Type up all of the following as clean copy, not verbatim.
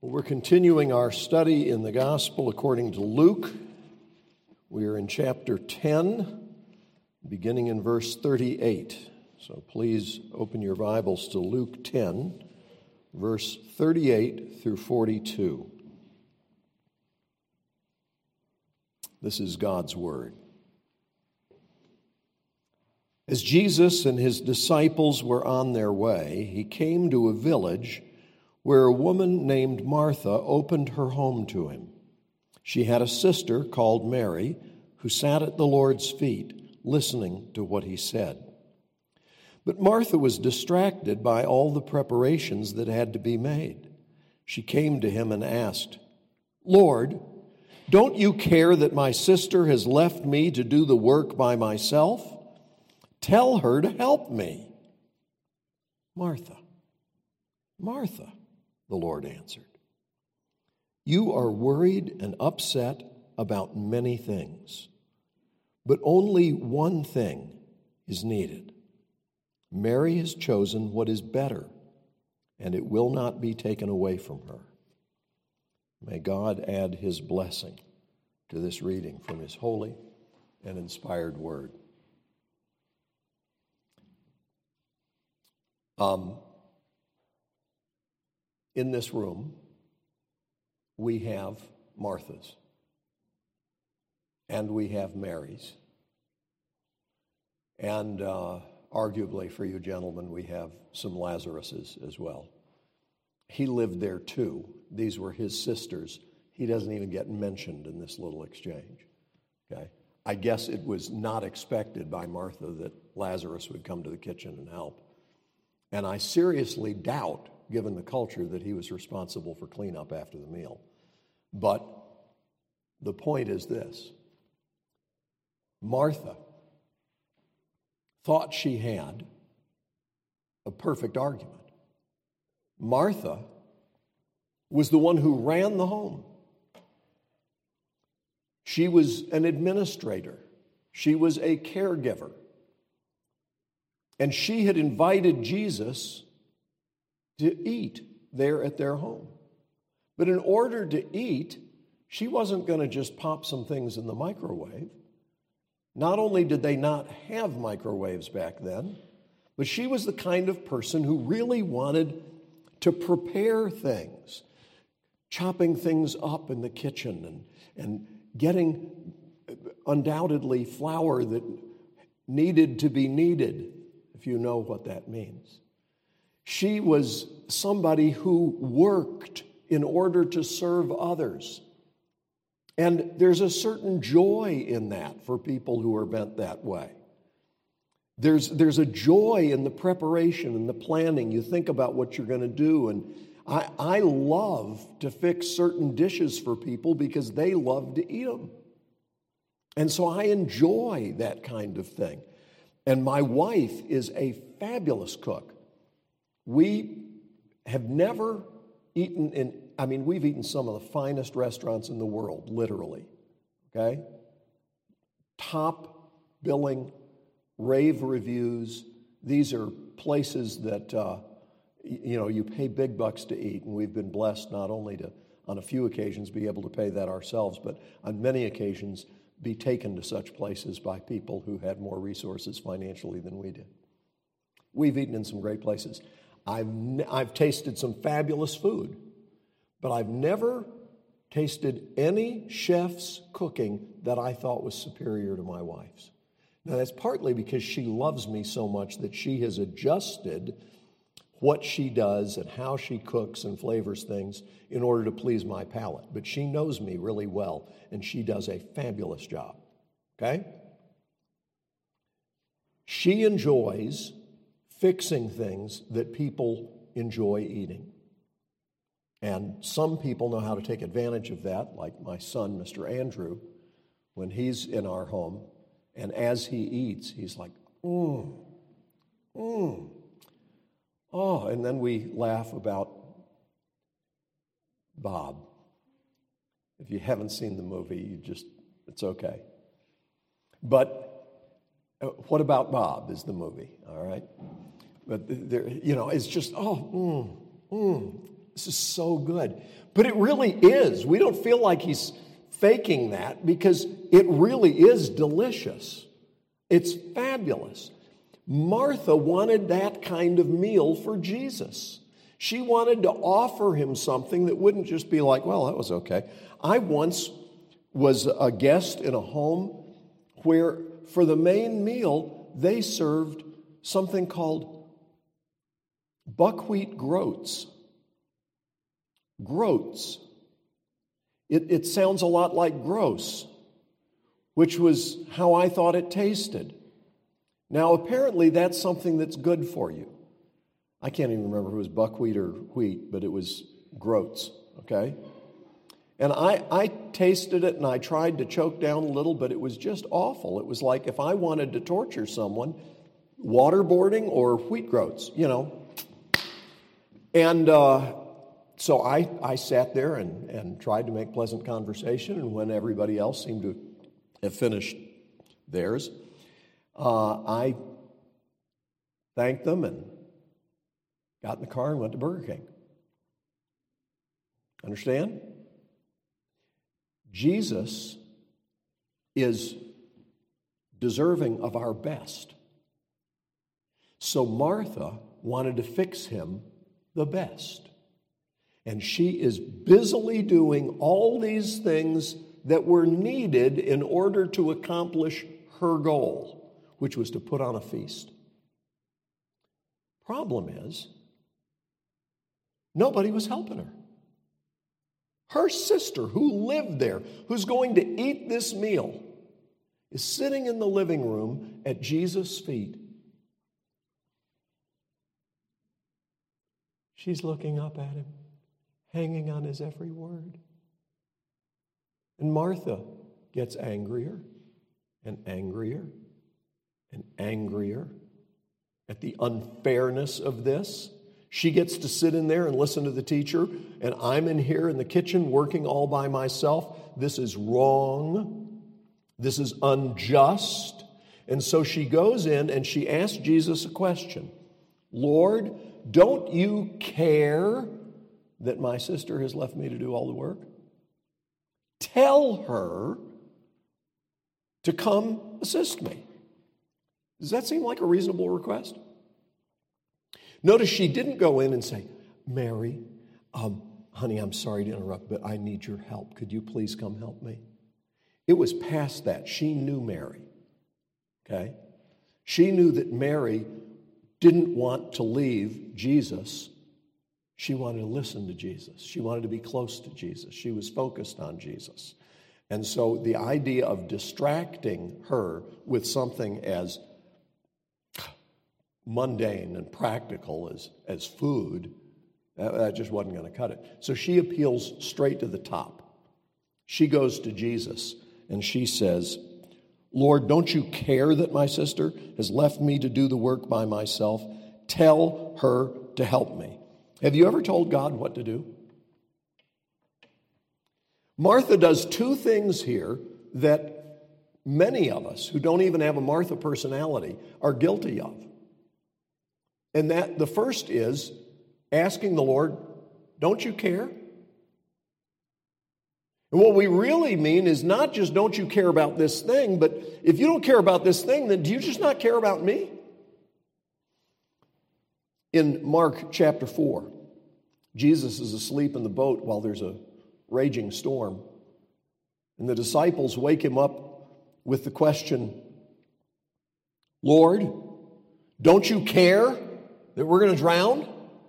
We're continuing our study in the Gospel according to Luke. We are in chapter 10, beginning in verse 38. So please open your Bibles to Luke 10, verse 38 through 42. This is God's Word. As Jesus and his disciples were on their way, he came to a village where a woman named Martha opened her home to him. She had a sister called Mary who sat at the Lord's feet, listening to what he said. But Martha was distracted by all the preparations that had to be made. She came to him and asked, "Lord, don't you care that my sister has left me to do the work by myself? Tell her to help me." "Martha, Martha," the Lord answered, "you are worried and upset about many things, but only one thing is needed. Mary has chosen what is better, and it will not be taken away from her." May God add his blessing to this reading from his holy and inspired word. In this room, we have Marthas, and we have Marys, and arguably for you gentlemen, we have some Lazaruses as well. He lived there too. These were his sisters. He doesn't even get mentioned in this little exchange. Okay? I guess it was not expected by Martha that Lazarus would come to the kitchen and help. And I seriously doubt, given the culture, that he was responsible for cleanup after the meal. But the point is this. Martha thought she had a perfect argument. Martha was the one who ran the home. She was an administrator. She was a caregiver. And she had invited Jesus to eat there at their home. But in order to eat, she wasn't going to just pop some things in the microwave. Not only did they not have microwaves back then, but she was the kind of person who really wanted to prepare things, chopping things up in the kitchen and getting undoubtedly flour that needed to be kneaded, if you know what that means. She was somebody who worked in order to serve others. And there's a certain joy in that for people who are bent that way. There's a joy in the preparation and the planning. You think about what you're going to do. And I love to fix certain dishes for people because they love to eat them. And so I enjoy that kind of thing. And my wife is a fabulous cook. We have never eaten we've eaten some of the finest restaurants in the world, literally, okay? Top billing, rave reviews. These are places that, you pay big bucks to eat, and we've been blessed not only to, on a few occasions, be able to pay that ourselves, but on many occasions, be taken to such places by people who had more resources financially than we did. We've eaten in some great places. I've tasted some fabulous food, but I've never tasted any chef's cooking that I thought was superior to my wife's. Now, that's partly because she loves me so much that she has adjusted what she does and how she cooks and flavors things in order to please my palate. But she knows me really well, and she does a fabulous job, okay? She enjoys fixing things that people enjoy eating. And some people know how to take advantage of that, like my son, Mr. Andrew, when he's in our home, and as he eats, he's like, Oh, and then we laugh about Bob. If you haven't seen the movie, it's okay. But What About Bob is the movie, all right? But there, it's just, This is so good. But it really is. We don't feel like he's faking that because it really is delicious. It's fabulous. Martha wanted that kind of meal for Jesus. She wanted to offer him something that wouldn't just be like, well, that was okay. I once was a guest in a home where for the main meal, they served something called buckwheat groats. Groats. It sounds a lot like gross, which was how I thought it tasted. Now, apparently, that's something that's good for you. I can't even remember if it was buckwheat or wheat, but it was groats, okay? And I tasted it, and I tried to choke down a little, but it was just awful. It was like if I wanted to torture someone, waterboarding or wheat groats, you know. And so I sat there and tried to make pleasant conversation, and when everybody else seemed to have finished theirs, I thanked them and got in the car and went to Burger King. Understand? Jesus is deserving of our best. So Martha wanted to fix him the best. And she is busily doing all these things that were needed in order to accomplish her goal, which was to put on a feast. Problem is, nobody was helping her. Her sister, who lived there, who's going to eat this meal, is sitting in the living room at Jesus' feet. She's looking up at him, hanging on his every word. And Martha gets angrier and angrier and angrier at the unfairness of this. She gets to sit in there and listen to the teacher, and I'm in here in the kitchen working all by myself. This is wrong. This is unjust. And so she goes in and she asks Jesus a question. Lord, don't you care that my sister has left me to do all the work? Tell her to come assist me. Does that seem like a reasonable request? Notice she didn't go in and say, Mary, honey, I'm sorry to interrupt, but I need your help. Could you please come help me? It was past that. She knew Mary, okay? She knew that Mary didn't want to leave Jesus. She wanted to listen to Jesus. She wanted to be close to Jesus. She was focused on Jesus. And so the idea of distracting her with something as mundane and practical as food, that just wasn't going to cut it. So she appeals straight to the top. She goes to Jesus and she says, Lord, don't you care that my sister has left me to do the work by myself? Tell her to help me. Have you ever told God what to do? Martha does two things here that many of us who don't even have a Martha personality are guilty of. And that the first is asking the Lord, don't you care? And what we really mean is not just don't you care about this thing, but if you don't care about this thing, then do you just not care about me? In Mark chapter 4, Jesus is asleep in the boat while there's a raging storm. And the disciples wake him up with the question, Lord, don't you care that we're going to drown?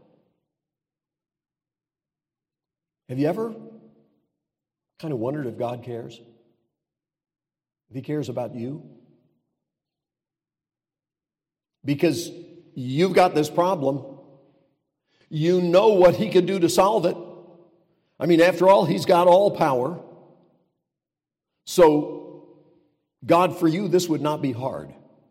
Have you ever kind of wondered if God cares? If he cares about you? Because you've got this problem. You know what he can do to solve it. I mean, after all, he's got all power. So, God, for you, this would not be hard.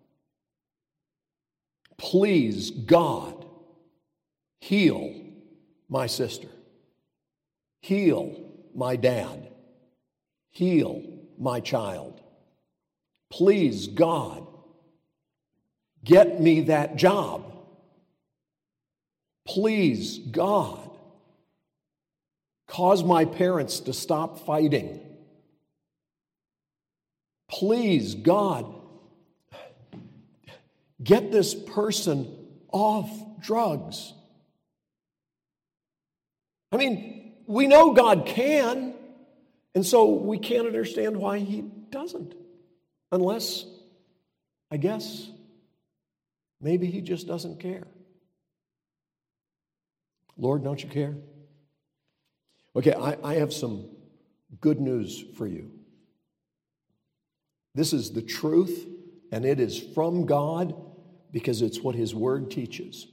Please, God, heal my sister. Heal my dad. Heal my child. Please, God, get me that job. Please, God, Cause my parents to stop fighting. Please, God, get this person off drugs. I mean, we know God can, and so we can't understand why He doesn't. Unless, I guess, maybe He just doesn't care. Lord, don't you care? Okay, I have some good news for you. This is the truth, and it is from God because it's what His Word teaches.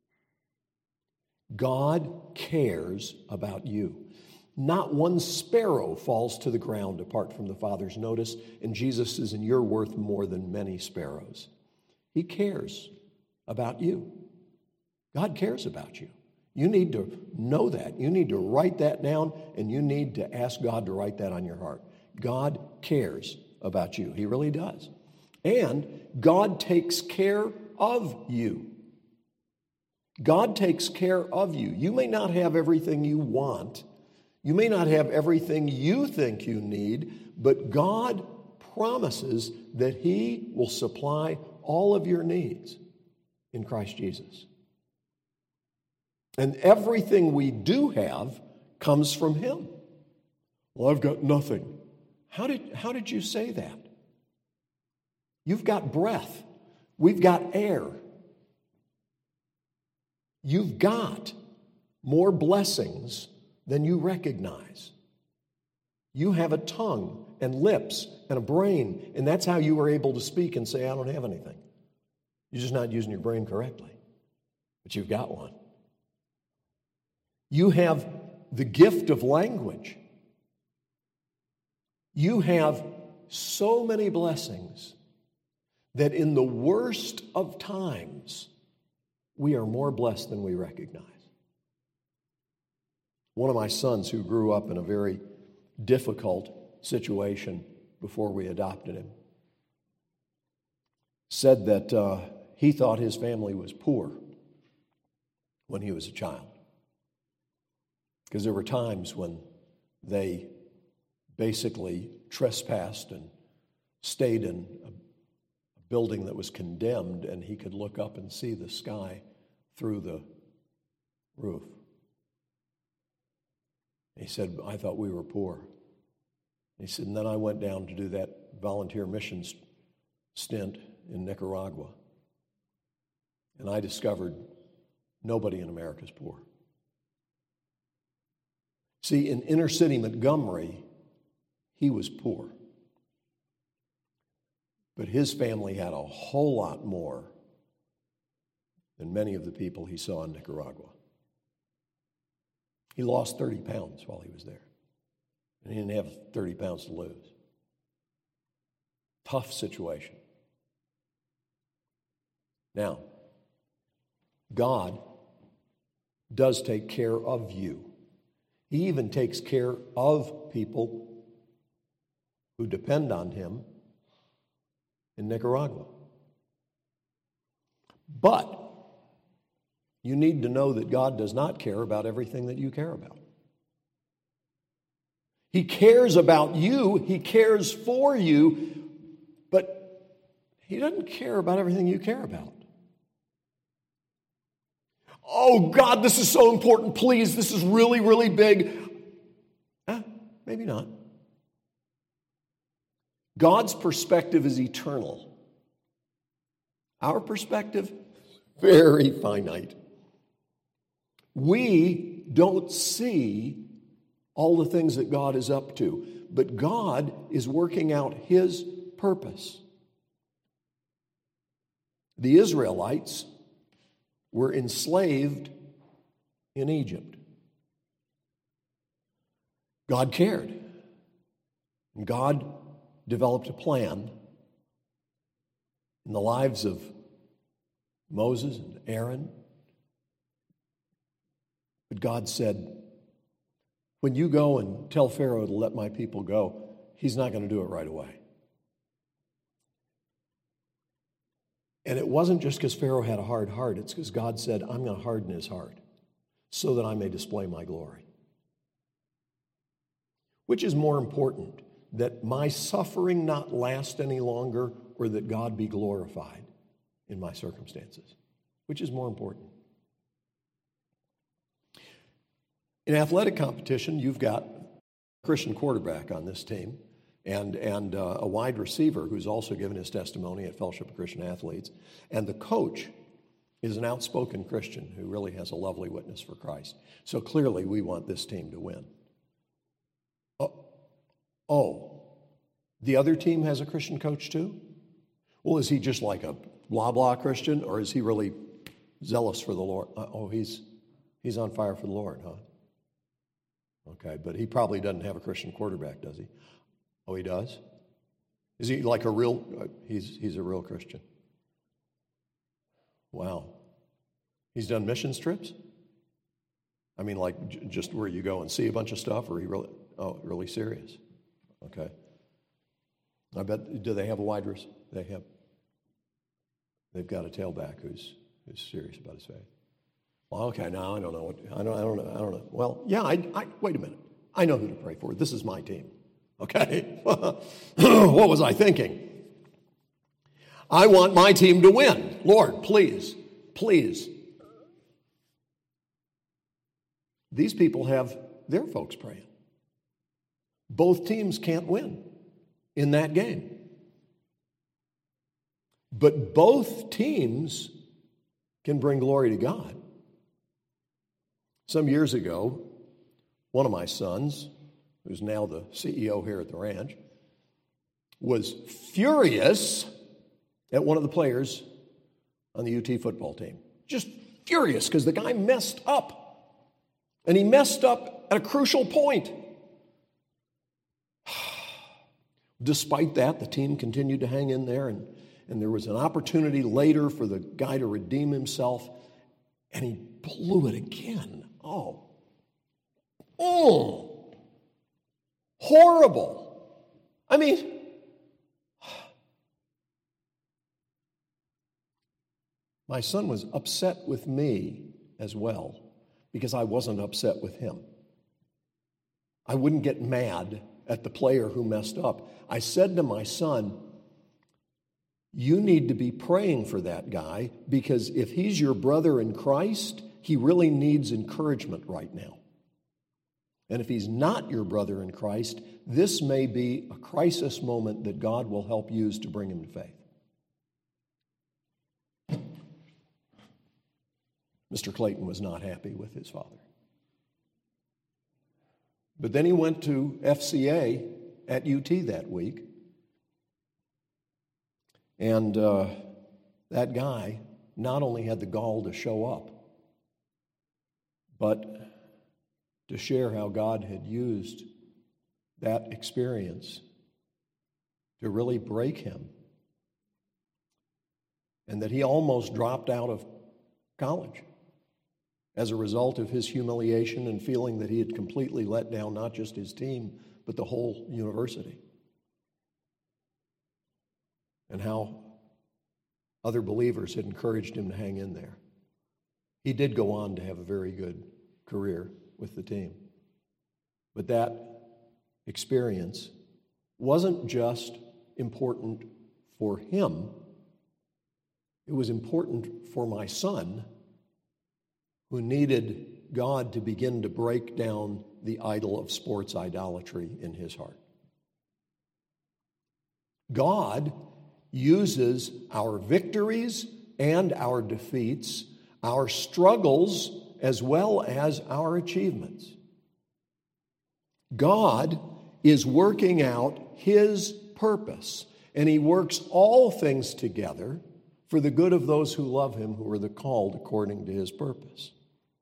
God cares about you. Not one sparrow falls to the ground apart from the Father's notice, and Jesus says, and you're worth more than many sparrows. He cares about you. God cares about you. You need to know that. You need to write that down, and you need to ask God to write that on your heart. God cares about you. He really does. And God takes care of you. God takes care of you. You may not have everything you want. You may not have everything you think you need, but God promises that He will supply all of your needs in Christ Jesus. And everything we do have comes from Him. Well, I've got nothing. How did you say that? You've got breath. We've got air. You've got more blessings than you recognize. You have a tongue and lips and a brain, and that's how you were able to speak and say, I don't have anything. You're just not using your brain correctly, but you've got one. You have the gift of language. You have so many blessings that in the worst of times, we are more blessed than we recognize. One of my sons, who grew up in a very difficult situation before we adopted him, said that he thought his family was poor when he was a child. Because there were times when they basically trespassed and stayed in a building that was condemned, and he could look up and see the sky through the roof. He said, I thought we were poor. He said, and then I went down to do that volunteer missions stint in Nicaragua, and I discovered nobody in America is poor. See, in inner city Montgomery, he was poor. But his family had a whole lot more than many of the people he saw in Nicaragua. He lost 30 pounds while he was there. And he didn't have 30 pounds to lose. Tough situation. Now, God does take care of you. He even takes care of people who depend on Him in Nicaragua. But you need to know that God does not care about everything that you care about. He cares about you, He cares for you, but He doesn't care about everything you care about. Oh, God, this is so important. Please, this is really, really big. Maybe not. God's perspective is eternal. Our perspective, very finite. We don't see all the things that God is up to, but God is working out His purpose. The Israelites were enslaved in Egypt. God cared. And God developed a plan in the lives of Moses and Aaron. But God said, when you go and tell Pharaoh to let my people go, he's not going to do it right away. And it wasn't just because Pharaoh had a hard heart. It's because God said, I'm going to harden his heart so that I may display my glory. Which is more important, that my suffering not last any longer or that God be glorified in my circumstances? Which is more important? In athletic competition, you've got a Christian quarterback on this team and a wide receiver who's also given his testimony at Fellowship of Christian Athletes. And the coach is an outspoken Christian who really has a lovely witness for Christ. So clearly we want this team to win. Oh, the other team has a Christian coach too? Well, is he just like a blah, blah Christian, or is he really zealous for the Lord? He's on fire for the Lord, huh? Okay, but he probably doesn't have a Christian quarterback, does he? Oh, he does? Is he like a real, he's a real Christian. Wow. He's done missions trips? I mean, like just where you go and see a bunch of stuff, or he really serious? Okay. I bet, do they have a wide receiver? They've got a tailback who's serious about his faith. Well, okay, now I don't know. I don't know. Well, yeah, I wait a minute. I know who to pray for. This is my team. Okay? What was I thinking? I want my team to win. Lord, please, please. These people have their folks praying. Both teams can't win in that game. But both teams can bring glory to God. Some years ago, one of my sons, who's now the CEO here at the ranch, was furious at one of the players on the UT football team. Just furious because the guy messed up. And he messed up at a crucial point. Despite that, the team continued to hang in there, and there was an opportunity later for the guy to redeem himself, and he blew it again. Oh, horrible. I mean, my son was upset with me as well because I wasn't upset with him. I wouldn't get mad at the player who messed up. I said to my son, you need to be praying for that guy because if he's your brother in Christ, he really needs encouragement right now. And if he's not your brother in Christ, this may be a crisis moment that God will help use to bring him to faith. Mr. Clayton was not happy with his father. But then he went to FCA at UT that week. And that guy not only had the gall to show up, but to share how God had used that experience to really break him. And that he almost dropped out of college as a result of his humiliation and feeling that he had completely let down not just his team, but the whole university. And how other believers had encouraged him to hang in there. He did go on to have a very good career with the team. But that experience wasn't just important for him. It was important for my son, who needed God to begin to break down the idol of sports idolatry in his heart. God uses our victories and our defeats, our struggles as well as our achievements. God is working out his purpose, and he works all things together for the good of those who love him, who are the called according to his purpose.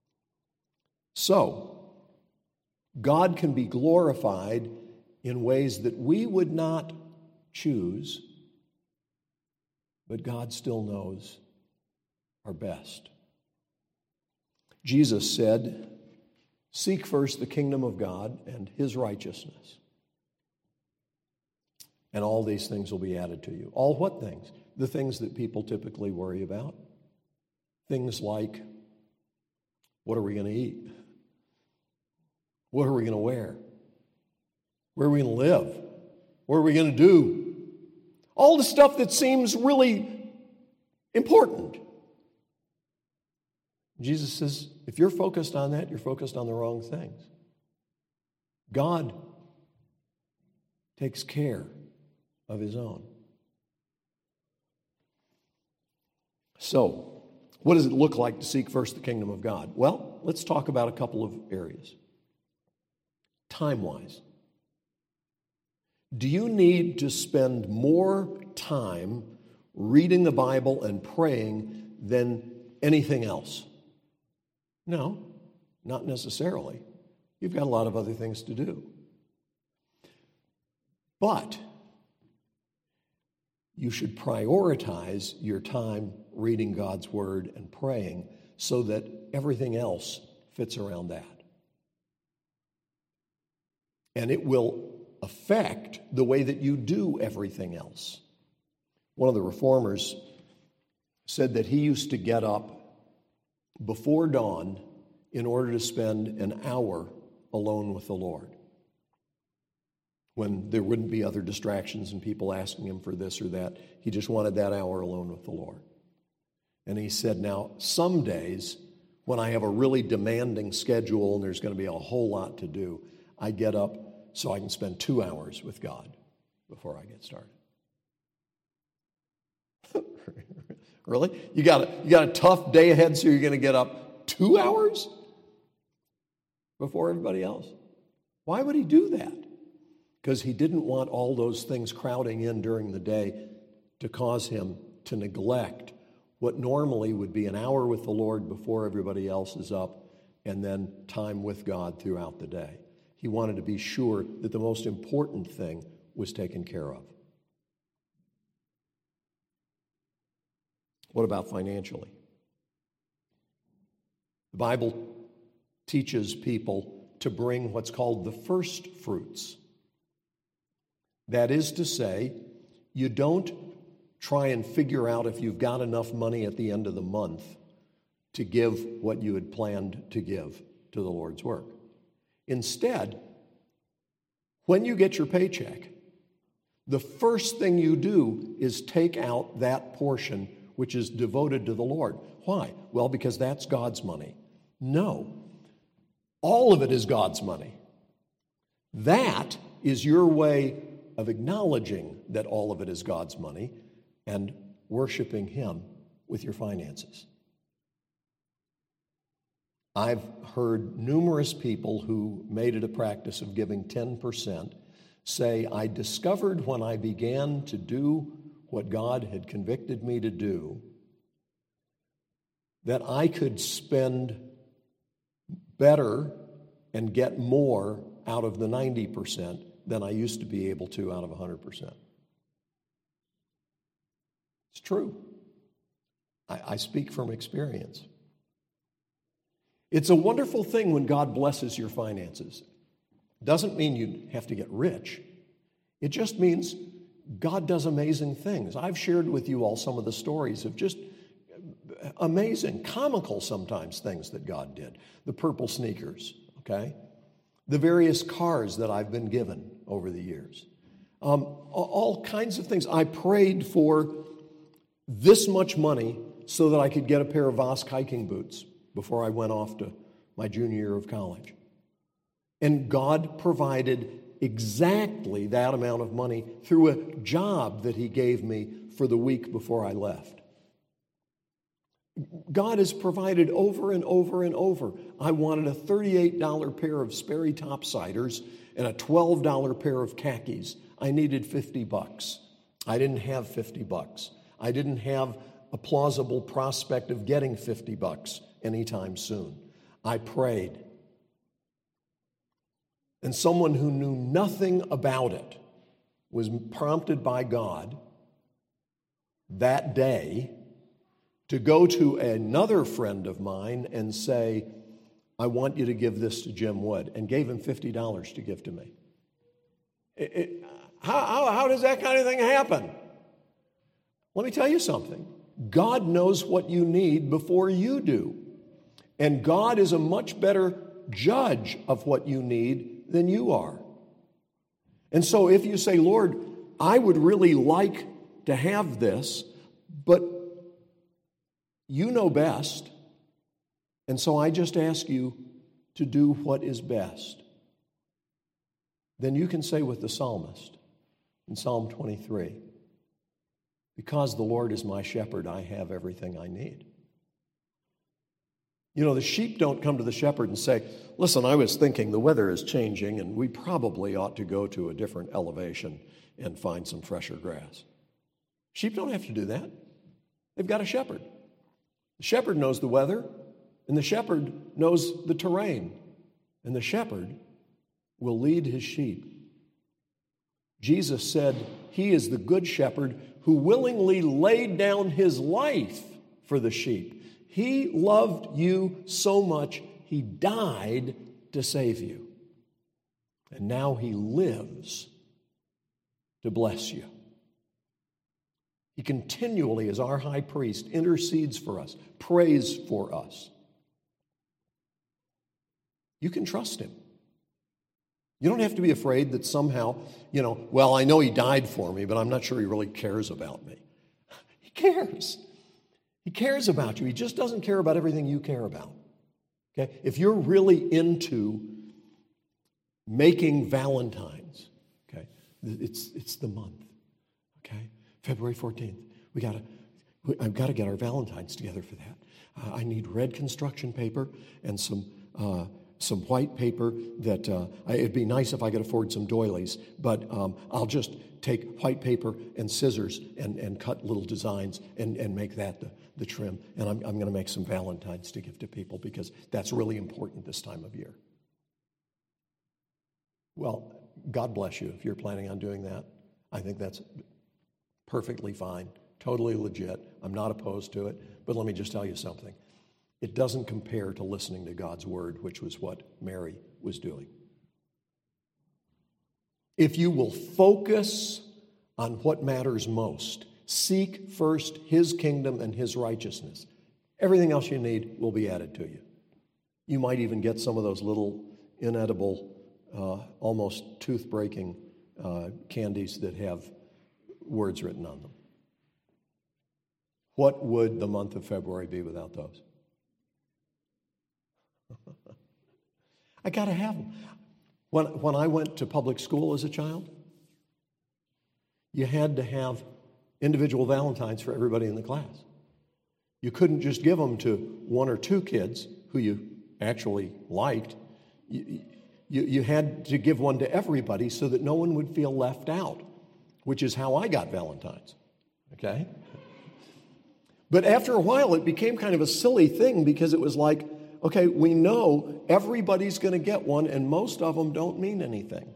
So, God can be glorified in ways that we would not choose, but God still knows our best. Jesus said, seek first the kingdom of God and his righteousness, and all these things will be added to you. All what things? The things that people typically worry about. Things like, what are we going to eat? What are we going to wear? Where are we going to live? What are we going to do? All the stuff that seems really important. Jesus says, if you're focused on that, you're focused on the wrong things. God takes care of his own. So, what does it look like to seek first the kingdom of God? Well, let's talk about a couple of areas. Time-wise. Do you need to spend more time reading the Bible and praying than anything else? No, not necessarily. You've got a lot of other things to do. But you should prioritize your time reading God's Word and praying so that everything else fits around that. And it will affect the way that you do everything else. One of the reformers said that he used to get up before dawn in order to spend an hour alone with the Lord, when there wouldn't be other distractions and people asking him for this or that. He just wanted that hour alone with the Lord. And he said, now, some days when I have a really demanding schedule and there's going to be a whole lot to do, I get up so I can spend 2 hours with God before I get started. Really? You got a tough day ahead, so you're going to get up 2 hours before everybody else? Why would he do that? Because he didn't want all those things crowding in during the day to cause him to neglect what normally would be an hour with the Lord before everybody else is up, and then time with God throughout the day. He wanted to be sure that the most important thing was taken care of. What about financially? The Bible teaches people to bring what's called the first fruits. That is to say, you don't try and figure out if you've got enough money at the end of the month to give what you had planned to give to the Lord's work. Instead, when you get your paycheck, the first thing you do is take out that portion which is devoted to the Lord. Why? Well, because that's God's money. No. All of it is God's money. That is your way of acknowledging that all of it is God's money and worshiping Him with your finances. I've heard numerous people who made it a practice of giving 10% say, I discovered when I began to do what God had convicted me to do that I could spend better and get more out of the 90% than I used to be able to out of 100%. It's true. I speak from experience. It's a wonderful thing when God blesses your finances. Doesn't mean you have to get rich. It just means God does amazing things. I've shared with you all some of the stories of just amazing, comical sometimes things that God did. The purple sneakers, okay? The various cars that I've been given over the years. All kinds of things. I prayed for this much money so that I could get a pair of Vosk hiking boots before I went off to my junior year of college. And God provided exactly that amount of money through a job that He gave me for the week before I left. God has provided over and over and over. I wanted a $38 pair of Sperry topsiders and a $12 pair of khakis. I needed $50. I didn't have $50. I didn't have a plausible prospect of getting $50 anytime soon. I prayed. And someone who knew nothing about it was prompted by God that day to go to another friend of mine and say, I want you to give this to Jim Wood, and gave him $50 to give to me. How does that kind of thing happen? Let me tell you something. God knows what you need before you do. And God is a much better judge of what you need than you are. And so if you say, Lord, I would really like to have this, but you know best, and so I just ask you to do what is best, then you can say with the psalmist in Psalm 23, because the Lord is my shepherd, I have everything I need. You know, the sheep don't come to the shepherd and say, listen, I was thinking the weather is changing and we probably ought to go to a different elevation and find some fresher grass. Sheep don't have to do that. They've got a shepherd. The shepherd knows the weather, and the shepherd knows the terrain, and the shepherd will lead his sheep. Jesus said he is the good shepherd who willingly laid down his life for the sheep. He loved you so much, he died to save you. And now he lives to bless you. He continually, as our high priest, intercedes for us, prays for us. You can trust him. You don't have to be afraid that somehow, well, I know he died for me, but I'm not sure he really cares about me. He cares. He cares about you. He just doesn't care about everything you care about. Okay? If you're really into making Valentines, okay, it's the month. Okay? February 14th. I've got to get our Valentines together for that. I need red construction paper and some white paper that it'd be nice if I could afford some doilies, but I'll just take white paper and scissors and cut little designs and make that the trim. And I'm going to make some Valentines to give to people because that's really important this time of year. Well, God bless you if you're planning on doing that. I think that's perfectly fine, totally legit. I'm not opposed to it, but let me just tell you something. It doesn't compare to listening to God's word, which was what Mary was doing. If you will focus on what matters most, seek first his kingdom and his righteousness, everything else you need will be added to you. You might even get some of those little inedible, almost tooth-breaking candies that have words written on them. What would the month of February be without those? I got to have them. When I went to public school as a child, you had to have individual Valentines for everybody in the class. You couldn't just give them to one or two kids who you actually liked. You had to give one to everybody so that no one would feel left out, which is how I got Valentines. Okay? But after a while, it became kind of a silly thing because it was like, okay, we know everybody's going to get one, and most of them don't mean anything.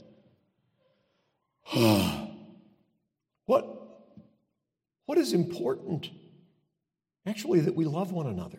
What is important? Actually, that we love one another.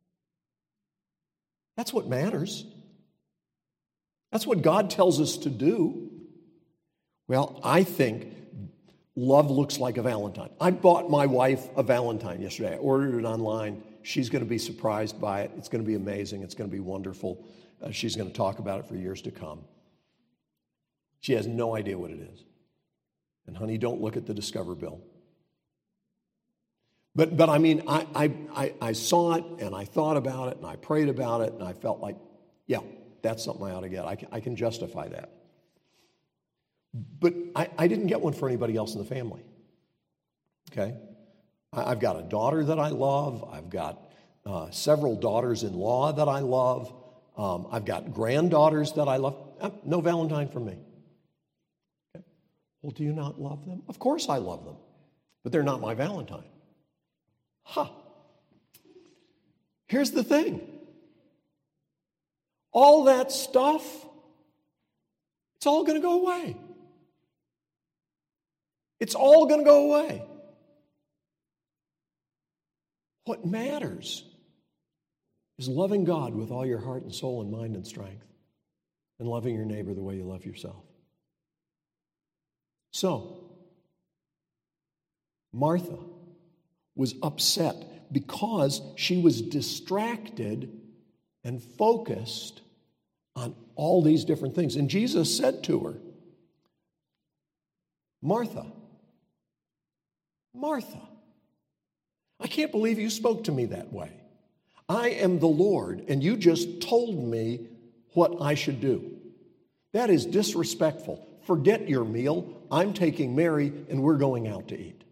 That's what matters. That's what God tells us to do. Well, I think love looks like a Valentine. I bought my wife a Valentine yesterday. I ordered it online. She's going to be surprised by it. It's going to be amazing. It's going to be wonderful. She's going to talk about it for years to come. She has no idea what it is. And honey, don't look at the Discover bill. But I mean, I saw it and I thought about it and I prayed about it and I felt like, yeah, that's something I ought to get. I can justify that. But I didn't get one for anybody else in the family. Okay? I've got a daughter that I love. I've got several daughters-in-law that I love. I've got granddaughters that I love. No Valentine for me. Okay. Well, do you not love them? Of course I love them. But they're not my Valentine. Here's the thing. All that stuff, it's all going to go away. It's all going to go away. What matters is loving God with all your heart and soul and mind and strength and loving your neighbor the way you love yourself. So, Martha was upset because she was distracted and focused on all these different things. And Jesus said to her, Martha, Martha, I can't believe you spoke to me that way. I am the Lord, and you just told me what I should do. That is disrespectful. Forget your meal. I'm taking Mary, and we're going out to eat.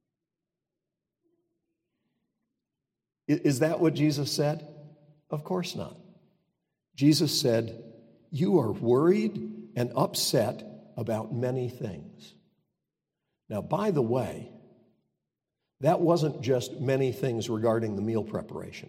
Is that what Jesus said? Of course not. Jesus said, you are worried and upset about many things. Now, by the way, that wasn't just many things regarding the meal preparation.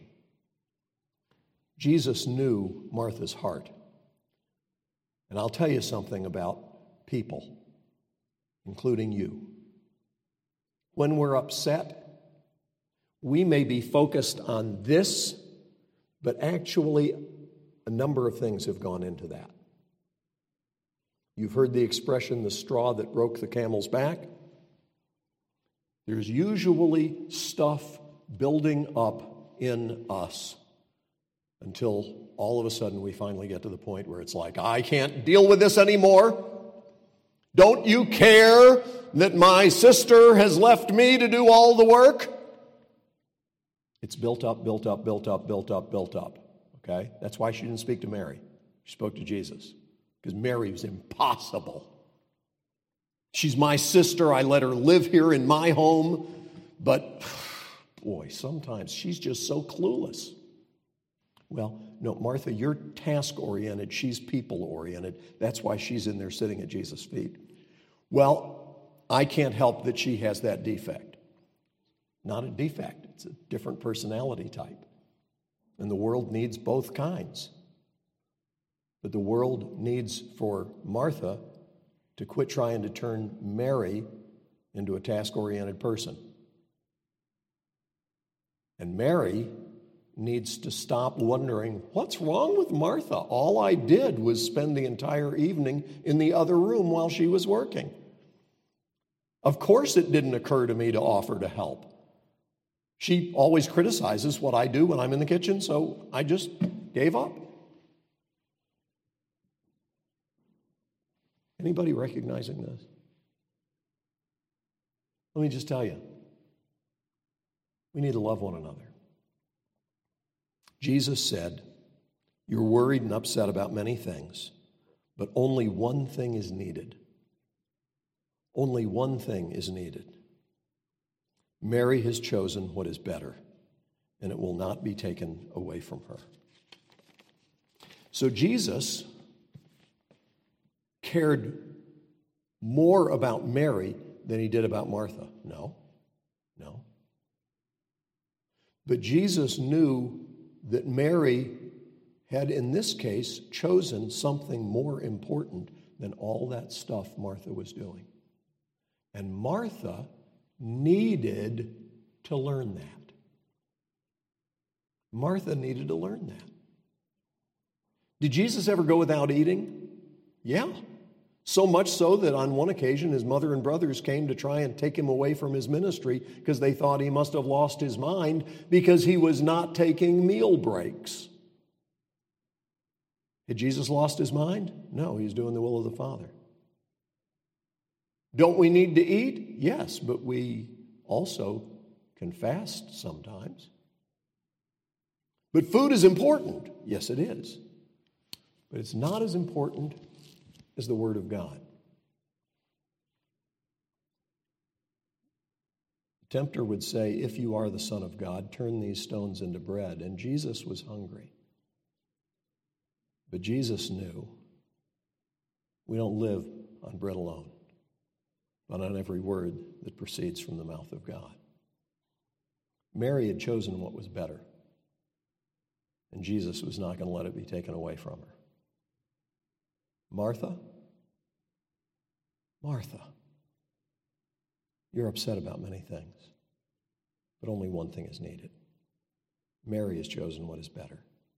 Jesus knew Martha's heart. And I'll tell you something about people, including you. When we're upset, we may be focused on this, but actually a number of things have gone into that. You've heard the expression, the straw that broke the camel's back. There's usually stuff building up in us until all of a sudden we finally get to the point where it's like, I can't deal with this anymore. Don't you care that my sister has left me to do all the work? It's built up, built up, built up, built up, built up. Okay? That's why she didn't speak to Mary. She spoke to Jesus. Because Mary was impossible. She's my sister. I let her live here in my home. But, boy, sometimes she's just so clueless. Well, no, Martha, you're task-oriented. She's people-oriented. That's why she's in there sitting at Jesus' feet. Well, I can't help that she has that defect. Not a defect. It's a different personality type. And the world needs both kinds. But the world needs for Martha to quit trying to turn Mary into a task-oriented person. And Mary needs to stop wondering, what's wrong with Martha? All I did was spend the entire evening in the other room while she was working. Of course it didn't occur to me to offer to help. She always criticizes what I do when I'm in the kitchen, so I just gave up. Anybody recognizing this? Let me just tell you, we need to love one another. Jesus said, you're worried and upset about many things, but only one thing is needed. Only one thing is needed. Mary has chosen what is better, and it will not be taken away from her. So Jesus cared more about Mary than he did about Martha. No. But Jesus knew that Mary had, in this case, chosen something more important than all that stuff Martha was doing. And Martha needed to learn that. Martha needed to learn that. Did Jesus ever go without eating? Yeah. So much so that on one occasion his mother and brothers came to try and take him away from his ministry because they thought he must have lost his mind because he was not taking meal breaks. Had Jesus lost his mind? No, he's doing the will of the Father. Don't we need to eat? Yes, but we also can fast sometimes. But food is important. Yes, it is. But it's not as important as the Word of God. The tempter would say, if you are the Son of God, turn these stones into bread. And Jesus was hungry. But Jesus knew we don't live on bread alone, but on every word that proceeds from the mouth of God. Mary had chosen what was better, and Jesus was not going to let it be taken away from her. Martha, you're upset about many things, but only one thing is needed. Mary has chosen what is better,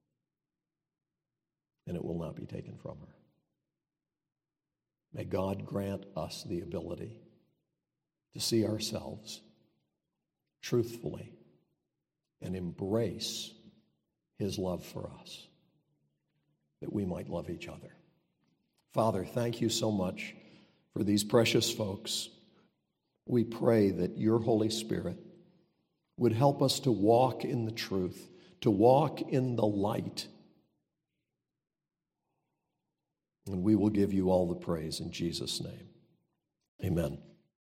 and it will not be taken from her. May God grant us the ability to see ourselves truthfully and embrace his love for us, that we might love each other. Father, thank you so much for these precious folks. We pray that your Holy Spirit would help us to walk in the truth, to walk in the light. And we will give you all the praise in Jesus' name. Amen.